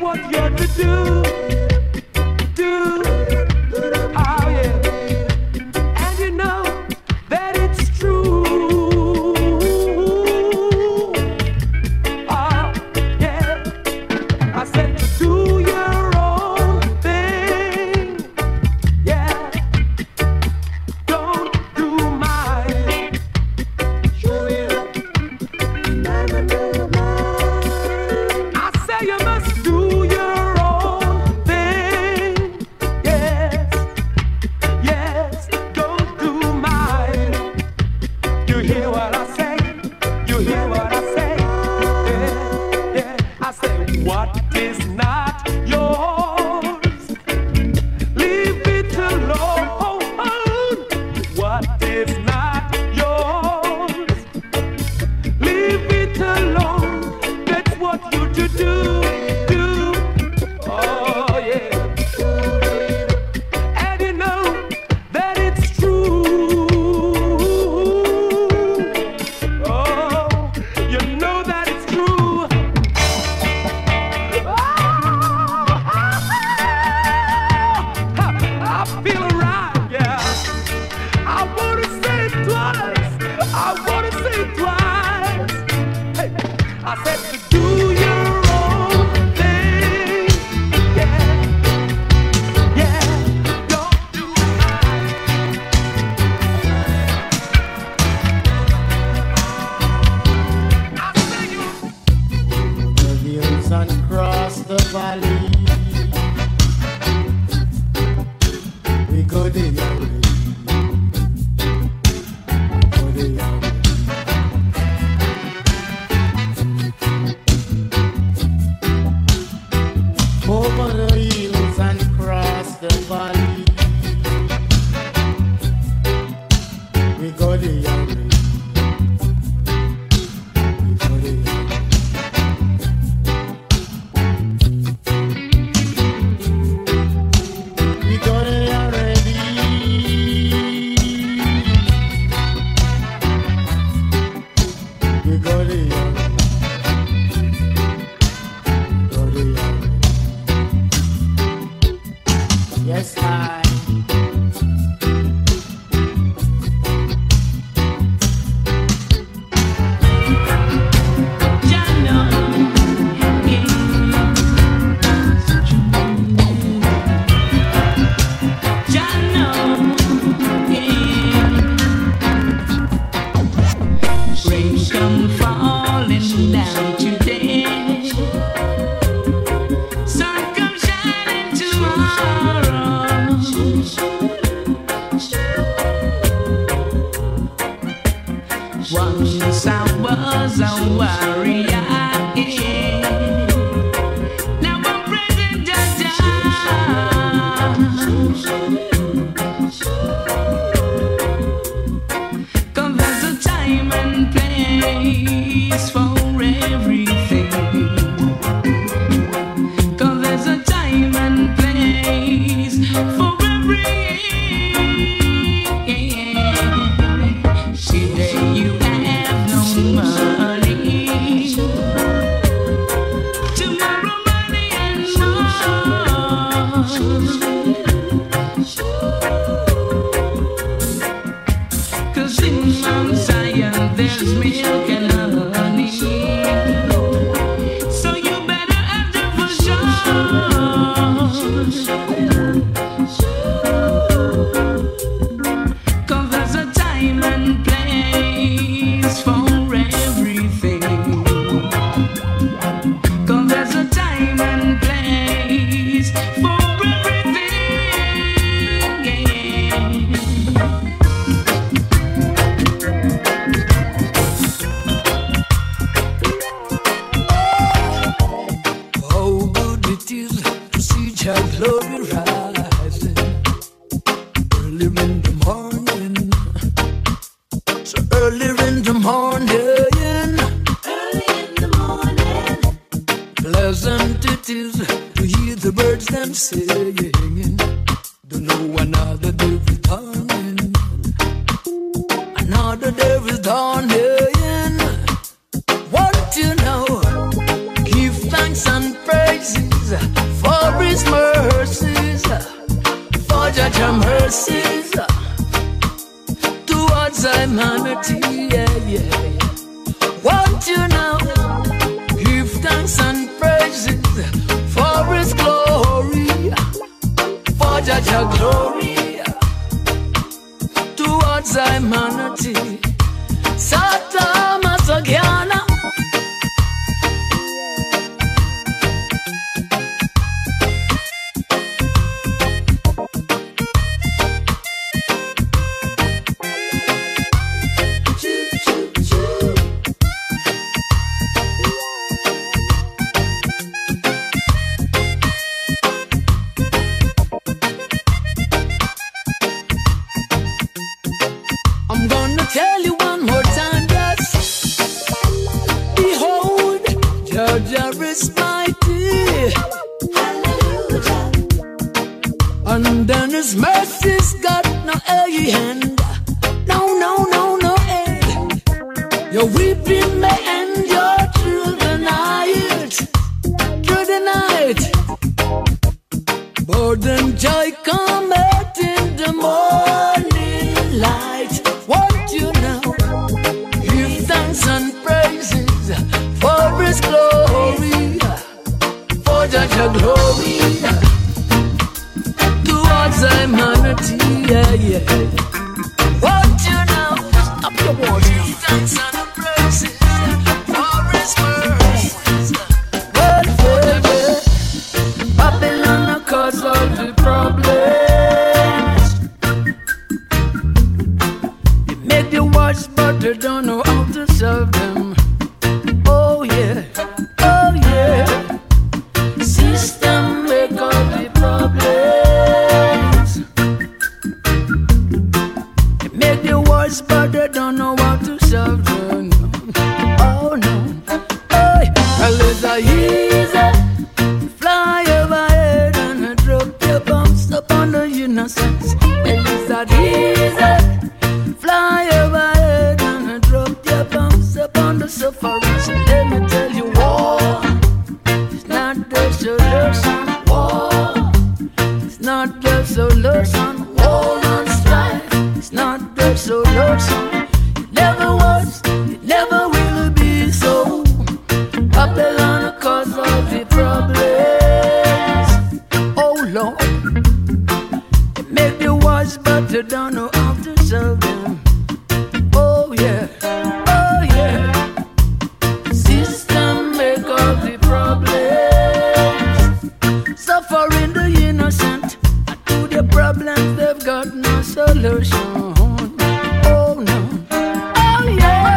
what you're to do. Do. Oh, yeah. And you know that it's true. Oh, yeah. I said to do your own thing. Yeah. Don't do mine. I say you must do your own thing. Yes, yes, don't do mine. You hear what I say? You hear what I say? Yeah, yeah. I say what is not yours, leave it alone. What is not yours, leave it alone. That's what you to do. Oh yeah. And you know that it's true. Oh, you know that it's true. I feel alright, yeah. I wanna say it twice. I wanna say it twice. Hey, I said to do your own thing. Yeah, yeah. Don't do mine. I say you. The hills and across the valley. We go there already. Go there already. Over the hills and across the valley. We go there already. We go there already. We go there already. We go there already. Go there already. Yes, I. Rain come falling down today. Sun come shining tomorrow. Once I was a warrior, yeah. Now I'm praising Jah. Cause there's a time and place for everything. Cause there's a time and place for everything. Today you have no money. Tomorrow money and more. Cause in Mount Zion there's milk and honey. So you better act it for sure. Cause there's a time and place for everything. Cause there's a time and place for everything. Yeah. How good it is to see Jah glory rising early in the morning. So early in the morning, pleasant it is to hear the birds them singing. Don't know another day returning. Another day is dawning. Want to know? Give thanks and praises for His mercies, for Judge mercies towards humanity. Yeah, yeah. Won't you now give thanks and praises for His glory, for Judge glory towards humanity. Sata Masagiana. I'm gonna tell you one more time, yes. Behold, Judge is mighty. Hallelujah. And then His mercy's got no end. No, no, no, no end. Your weeping may endure through the night. Through the night. But then joy cometh in the morning light. Won't you now give thanks and praises for His glory, for Judge glory towards humanity. Yeah, yeah. Won't you now stop your voice? Give thanks and praises for His mercies. Well, yeah, yeah. Babylon cause all the problems. Make the words, but they don't know how to solve them. Oh yeah, oh yeah. System make all the problems. Make the words, but they don't know how to solve them. Oh no, hey, well it's a easy fly overhead and drop your bombs upon the innocents. Well it's a easy fly overhead and drop your bombs upon the sufferers. Let me tell you, war is not the solution. War is not the solution. War and strife is not the solution. It never was, it never will be so. Babylon cause all the problems. Oh Lord, they make the words, but they don't know how to solve them. Oh yeah, oh yeah. System make all the problems. Suffering the innocent, and to the problems they've got no solution. Oh no, oh yeah.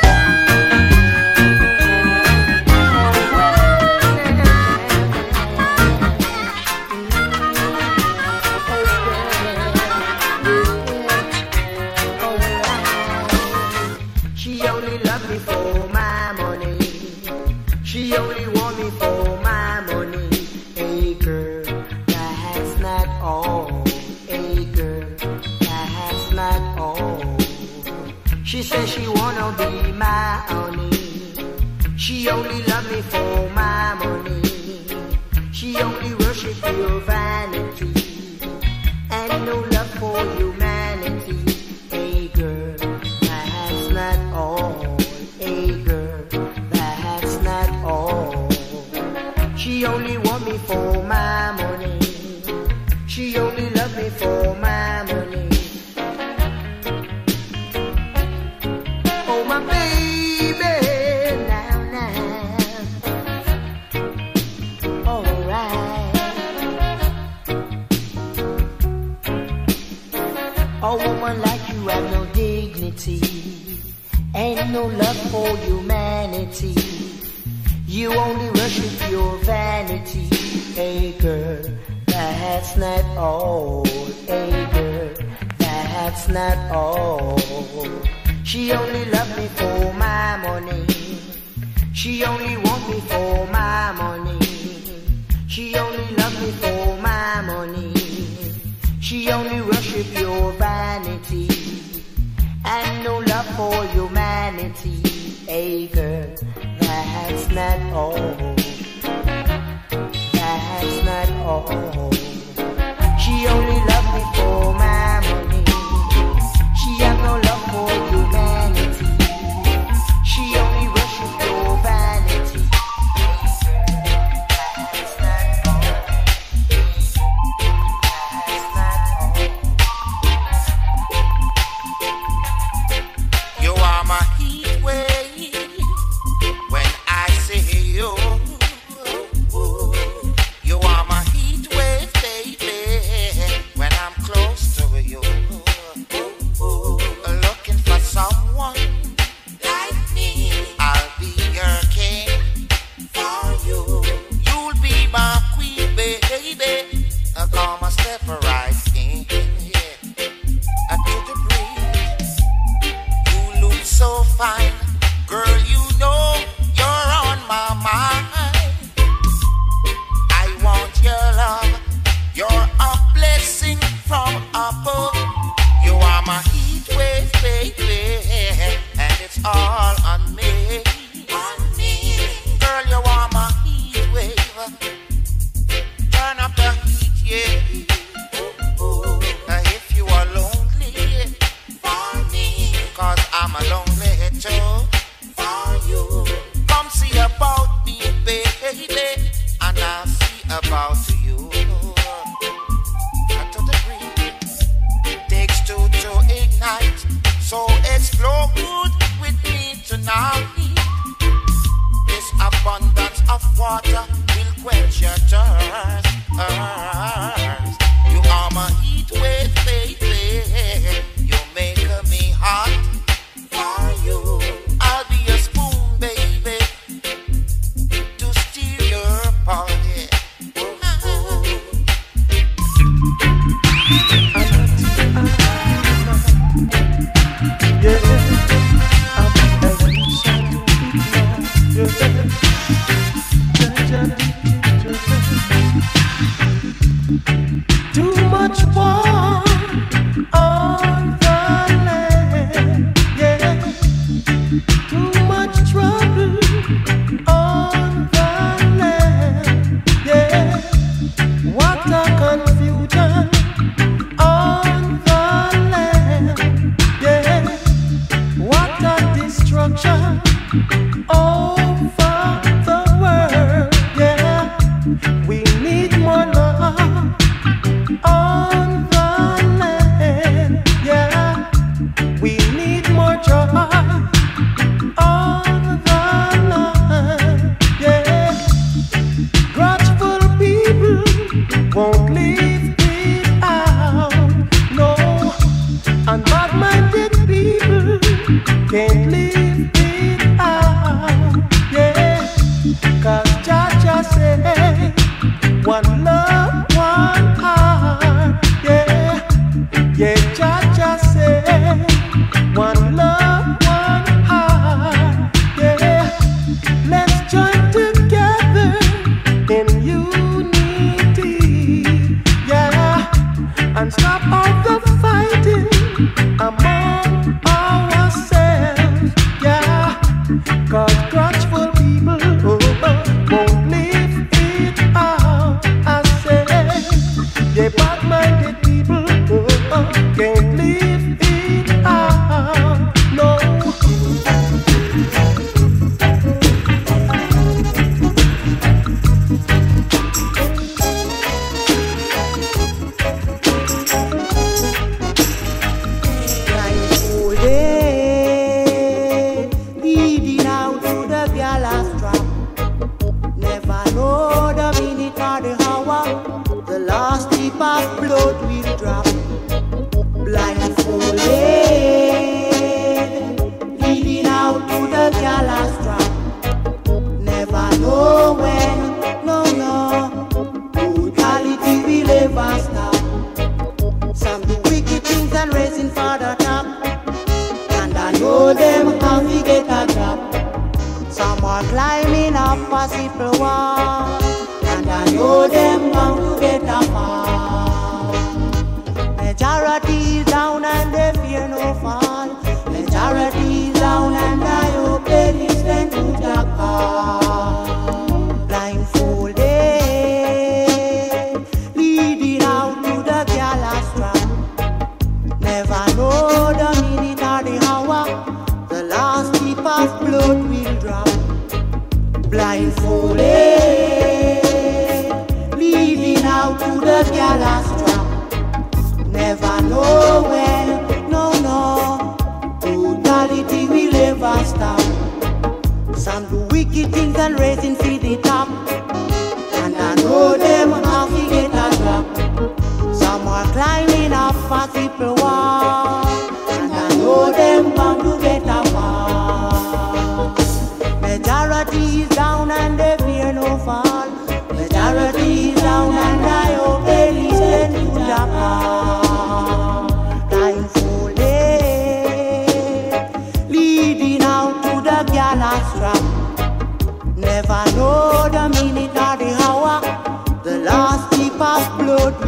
She only loved me for my money. She only want me for my money. Hey girl, that's not all. Hey girl, that's not all. She says she wanna be my honey. She only love me for my money. She only worship your vanity and no love for humanity. Hey girl, that's not all. Hey girl, that's not all. She only want me for my money. She only love me for my money. Oh my baby, now, now. Alright. A woman like you have no dignity, ain't no love for humanity. You only worship your vanity. Hey girl, that's not all. Hey girl, that's not all. She only love me for my money. She only want me for my money. She only love me for my money. She only worship your vanity and no love for humanity. Hey girl, that's not all. all. She only loved me for my money. She had no love for humanity. She only worshipped your vanity. That's not all. That's not all. You are my heat wave when I see you. You are my heat wave, baby, when I'm close to you. Looking for someone like me. I'll be your king for you. You'll be my queen, baby. Come a step right in, yeah. To the breeze. You look so fine, girl. You know you're on my mind. I want your love. You're a blessing from above. You are my heat wave, baby, and it's all on me. On me, girl. You are my heat wave. Turn up the heat, yeah. If you are lonely, for me, 'cause I'm a lonely too. For you, come see about me, baby, and I'll see about you. To the breeze, takes two to ignite, so explode with me tonight. This abundance of water will quench your thirst. You are my heat wave, baby. You make me hot for you. I'll be a spoon, baby, to steal your body. Too much war on the land, yeah. Too much trouble on the land, yeah. What a confusion on the land, yeah. What a destruction over the world, yeah. We need more love on the land, yeah. We need more joy on the land, yeah. Grudgeful people won't leave it out, no. And bad-minded people can't leave it out, yeah. 'Cause Jah say, one love, one heart, yeah. Yeah, Jah say, one love, one heart, yeah. Let's join together in unity, yeah. And stop all the fighting among ourselves, yeah. 'Cause grudgeful people won't leave it out, I say. Yeah, bad-minded people can't leave it out, no. Blindfolded, leading out to the gallows trap. Never know the minute or the hour, the last drip of blood will drop. Blindfolded, leading out to the gallows trap. Never know when, no, no, brutality will ever stop. Some do wicked things and raising for the top, and I know them how we get a drop. Some are climbing up a simple wall, and I know them bound to get a fall. Majority is down and they fear no fall. Majority is down and I hope they listen to the call. Blindfolded,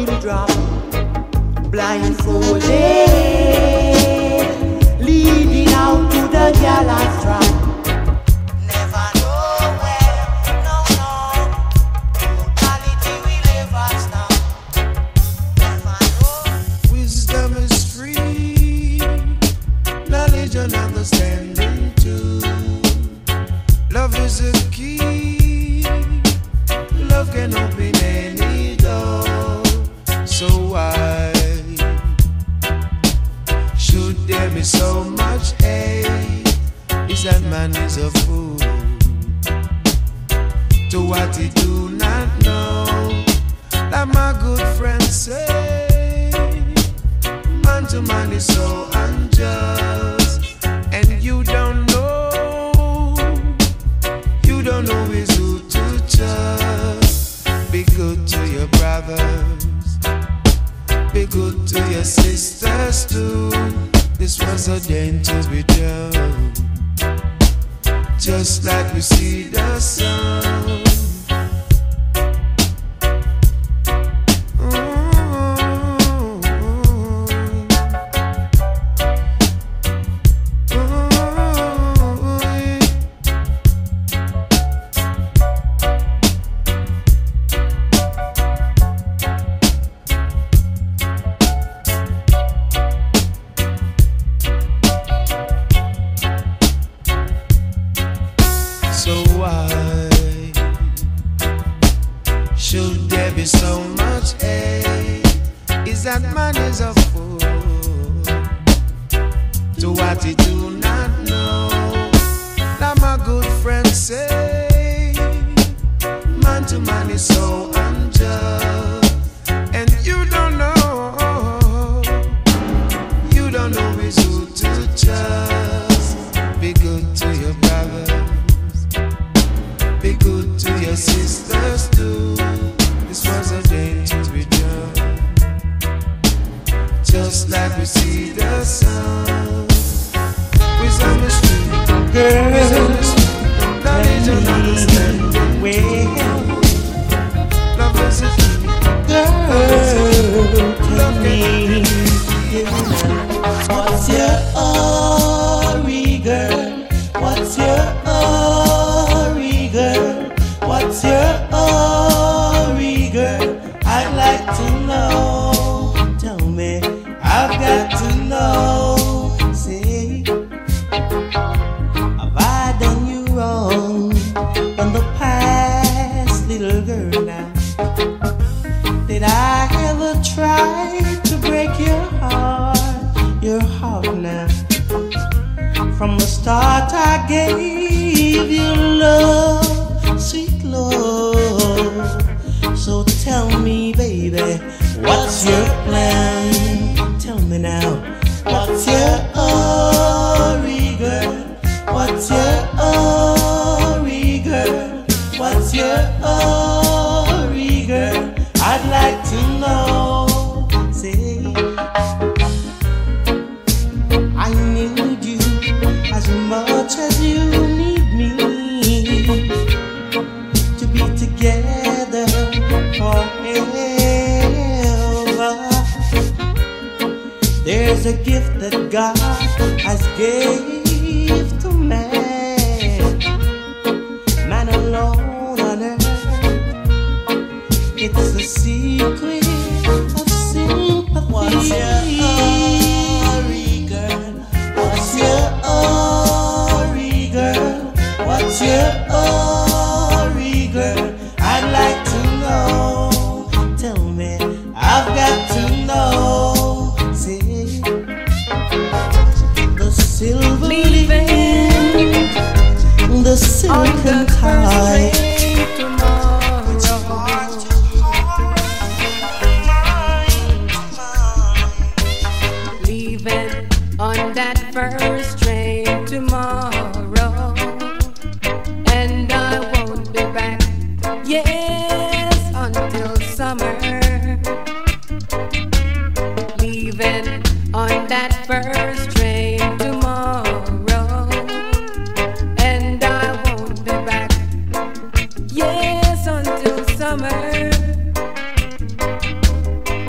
will drop blindfolded, leading out to the gallows trap. Never know where, no, mortality will ever stop. Never know. Wisdom is free, knowledge and understanding too. Love is a key, love can open any door. So why should there be so much hate? Is that man is a fool to what he do not know? Like my good friend say, man to man is so unjust, and you don't know is who to trust. Be good to your brothers, be good to your sisters too. This was ordained to be done, just like we see the sun. So why should there be so much hate? Is that man is a fool to what he do not know? Like my good friend say, man to man is so unjust, and you don't know is who to trust. Be good to your brother, be good to your sisters too. This was a day to be done, just like we see the sun. Wisdom is free, wisdom is free, knowledge and understanding. Love is a key, love me. What's your hurry, girl? What's your hurry, girl? What's your hurry, girl? I'd like to know. Tell me, I've got to know. Say, have I done you wrong in the past, little girl? Now, did I ever try to break your heart? Your heart now. From the start I gave you love, sweet love. So tell me, baby, what's your plan? Tell me now, what's your hurry, girl? What's your hurry, girl? What's your hurry, girl? I'd like to know. Say, I need you as much as you need me to be together forever. There's a gift that God has gave to man, man alone on earth. It's a secret of sympathy. What's your hurry, girl? What's your hurry, girl? What's your hurry, girl? I'd like to know. Tell me, I've got to know. See, the silver leaving, the silken tide. Leaving on that first train tomorrow, and I won't be back, yes, until summer. Leaving on that first train tomorrow, and I won't be back, yes, until summer.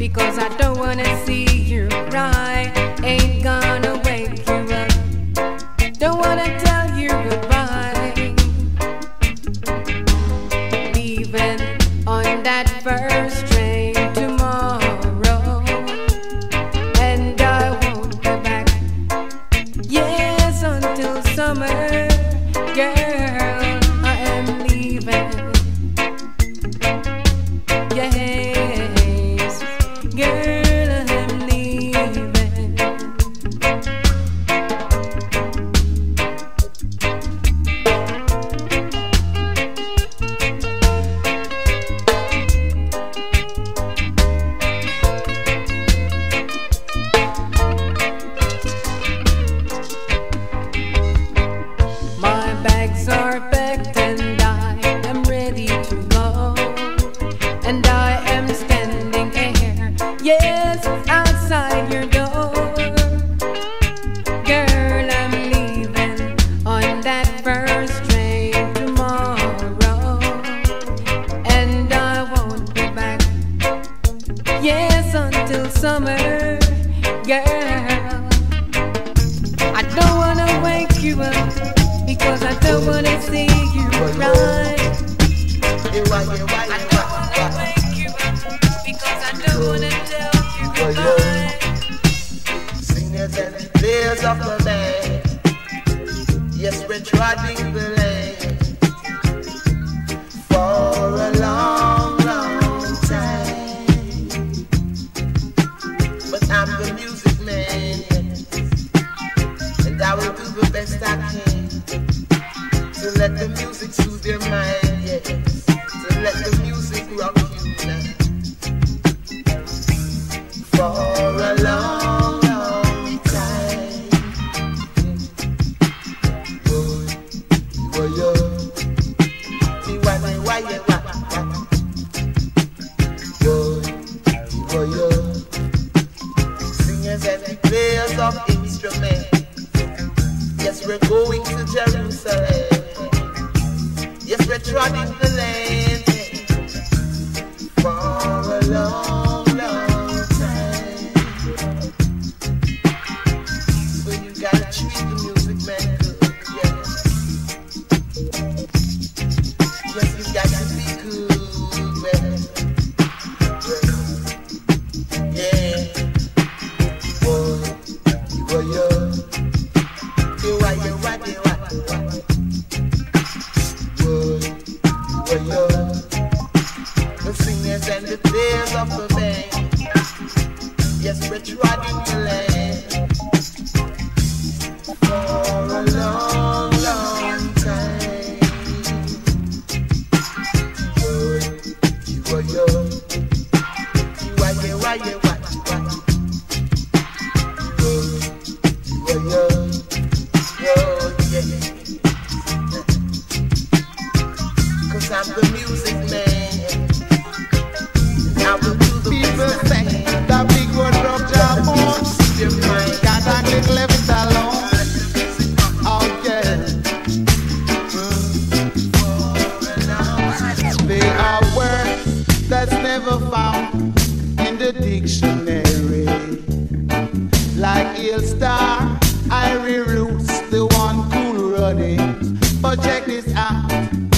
because I don't wanna see you cry. Ain't gonna wake you up, don't wanna tell you goodbye. Leaving on that first train tomorrow, and I won't be back, yes, until summer. Girl, I am leaving. Yes, girl, I am leaving. My bags are packed and I am ready to go, and I am standing here, yes, outside your door. Girl, I'm leaving on that first train tomorrow, and I won't be back, yes, until summer. Girl, I don't wanna wake you up, because I don't wanna see you cry. I don't wanna wake you up, because I don't wanna tell you goodbye. Singers and players of the land, yes, we're trotting the land for a long, long time. But I'm the music man, and I will do the best I can to let the music soothe your mind, yes, to let the music rock you now for a long, long time. Boy, yo, why, boy, yo, singers and the players of instruments. Yes, we're going to Jerusalem. Yes, we're trotting the land for a long, long time. So you gotta treat the music man good, yes. Yes, you got to be good, man. Yeah. Boy, yo. The singers and the players of the band, yes, we're trotting the land for a long, long time. Cause I'm the music man, and I will do the People best I say can. the big word of Jabon, gotta get left alone. Oh yeah. They are words that's never found in the dictionary, like eel star, irie roots, the one cool running. But check this out.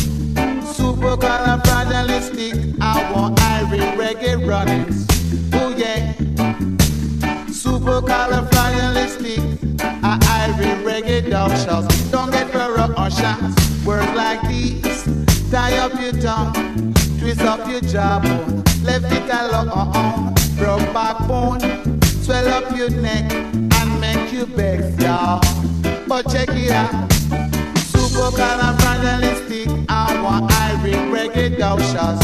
Supercalifragilistic, I want irie reggae runnings. Oh yeah. Supercalifragilistic, irie reggae dog shots. Don't get furrow or shots. Words like these, tie up your tongue, twist up your jawbone, left it alone, broke backbone, swell up your neck and make you beg, y'all. But check it out. Supercalifragilistic, I want irie reggae dog shots.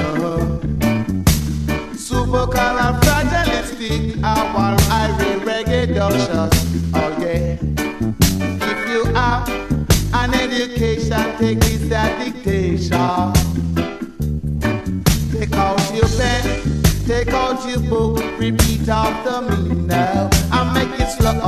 Supercalifragilistic, I want irie reggae dog shots. Oh yeah. If you have an education, take this at dictation. Take out your pen, take out your book, repeat after me now.